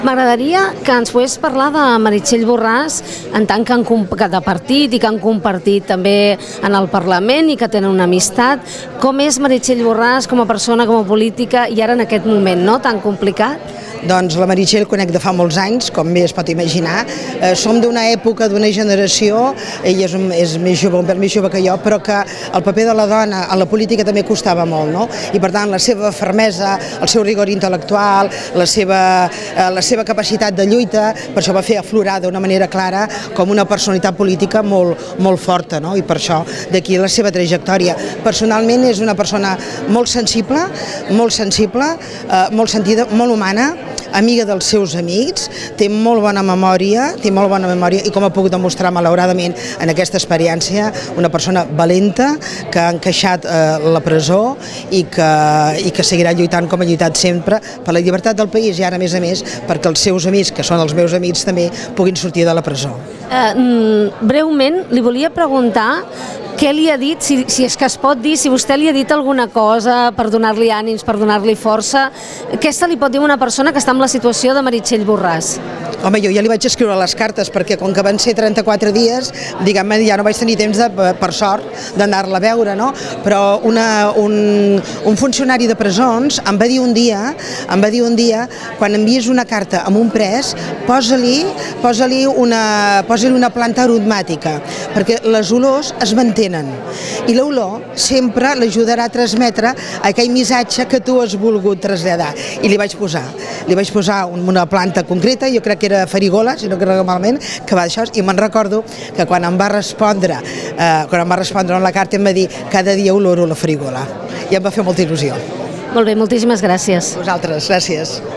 M'agradaria que ens pogués parlar de Meritxell Borràs en tant que de partit i que han compartit també en el Parlament i que tenen una amistat. Com és Meritxell Borràs com a persona, com a política i ara en aquest moment tan complicat? Doncs la Meritxell conec de fa molts anys, com bé es pot imaginar. Som d'una època, d'una generació, ella és més jove, un pèl més jove que jo, però que el paper de la dona a la política també costava molt, no? I per tant la seva fermesa, el seu rigor intel·lectual, la seva capacitat de lluita, per això va fer aflorar d'una manera clara com una personalitat política molt forta, no? I per això d'aquí la seva trajectòria. Personalment és una persona molt sensible, molt sentida, molt humana, amiga dels seus amics, té molt bona memòria i com ha pogut demostrar malauradament en aquesta experiència, una persona valenta que ha encaixat la presó i que seguirà lluitant com ha lluitat sempre per la llibertat del país i ara a més perquè els seus amics, que són els meus amics també, puguin sortir de la presó. Breument, li volia preguntar què li ha dit, si és que es pot dir, si vostè li ha dit alguna cosa per donar-li ànims, per donar-li força. Què se li pot dir a una persona que està en la situació de Meritxell Borràs? Home, jo ja li vaig escriure les cartes perquè com que van ser 34 dies, diguem-ne, ja no vaig tenir temps, per sort, d'anar-la a veure, no? Però un funcionari de presons em va dir un dia, quan envies una carta a un pres, posa-li una planta aromàtica, perquè les olors es mantenen i l'olor sempre l'ajudarà a transmetre aquell missatge que tu has volgut traslladar. I li vaig posar una planta concreta, jo crec que era farigola, si no crec malament, que va d'això, i me'n recordo que quan em va respondre en la carta em va dir cada dia oloro la farigola i em va fer molta il·lusió. Molt bé, moltíssimes gràcies. Vosaltres, gràcies.